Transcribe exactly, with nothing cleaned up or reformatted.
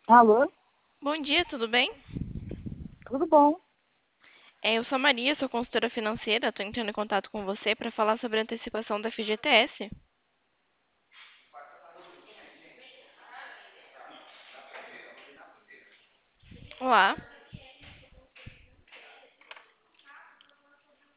Alô? Bom dia, tudo bem? Tudo bom? É, eu sou a Maria, sou consultora financeira. Estou entrando em contato com você para falar sobre a antecipação da F G T S. Olá.